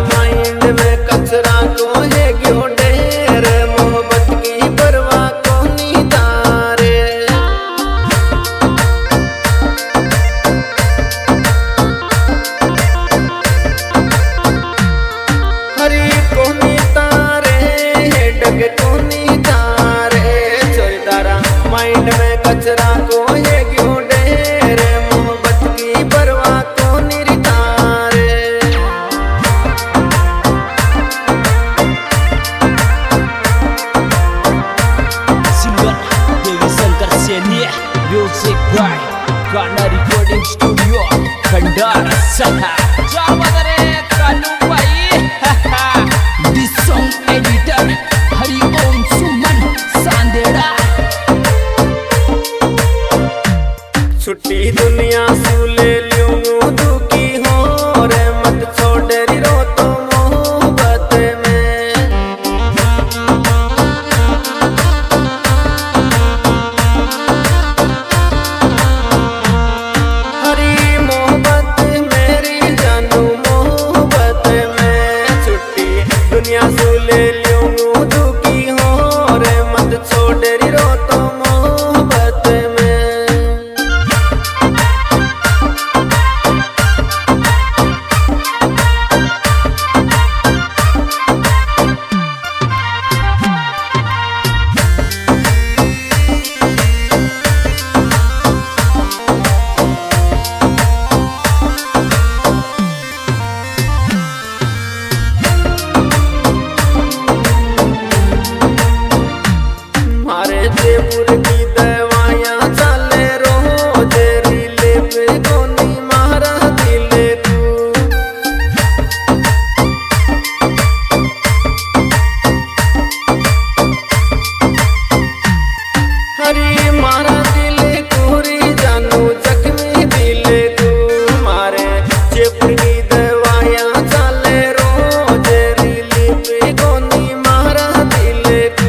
Mind में कचरा को है क्यों ढेर, मोहब्बत की परवाह को नहीं तारे। हरी को नहीं तारे है डगे को नहीं तारे, चोरी तारा माइंड में कचरा को है क्यों ढेर, मोहब्बत की परवाह को नहीं तारे। Singer Devi Shankar Saini, music by Gaana recording studio Khandar सहा। कानू भाई this song editor Hari Om Suman सांदेड़ा। छुट्टी दुनिया सू ले लूं दुखी हो रे, मत छोड़ रो तो मोहब्बत में। हरी मोहब्बत मेरी जानू मोहब्बत में, छुट्टी दुनिया सू ले लूं दुखी हो रे, मत छोड़ रो तो मोहब्बत में। जयपुर की दवाइयाँ चले रोज, रीले पे गोनी मारा दिले तू। हरी मारा दिले पूरी जानू जख्मी दिले तू, मारे जयपुर की दवाइयाँ चले रोज, रीले पे गोनी मारा दिले तू।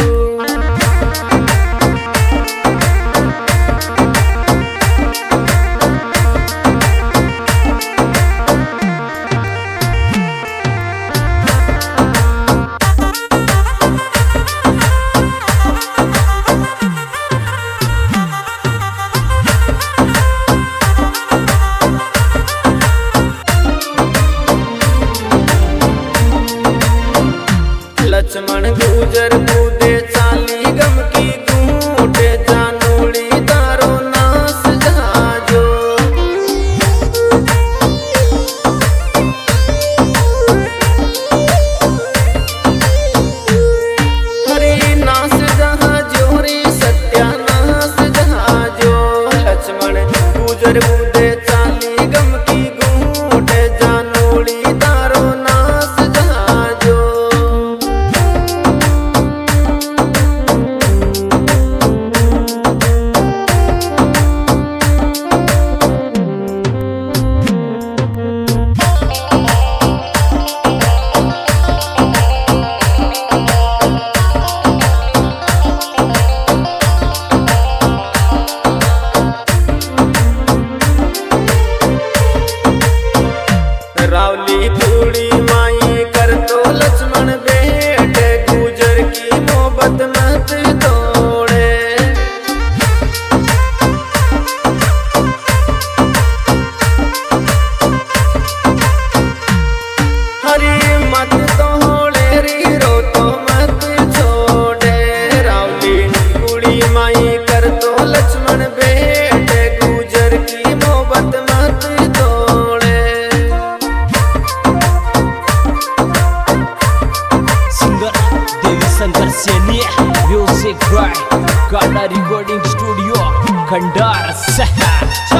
लक्ष्मण गुजर कूदे चाली गम की घूटे, जानूड़ी तारो नास जहाजो। हरी नास जहाजो रे सत्यानाश जहाजो, लक्ष्मण गुजर कूदे चाली गम की घूटे, जानूड़ी तारो नास जहाजो। रावली कुड़ी माई कर तो लक्ष्मण बेटे, गुजर की मोहब्बत मत तोड़े। हरी मत तोड़े री रो तो मत छोड़े, रावली कुड़ी माई कर तो लक्ष्मण बेटे, गुजर की मोहब्बत मत तोड़े। Shankar Saini, music by Gaana recording studio Khandar सहा।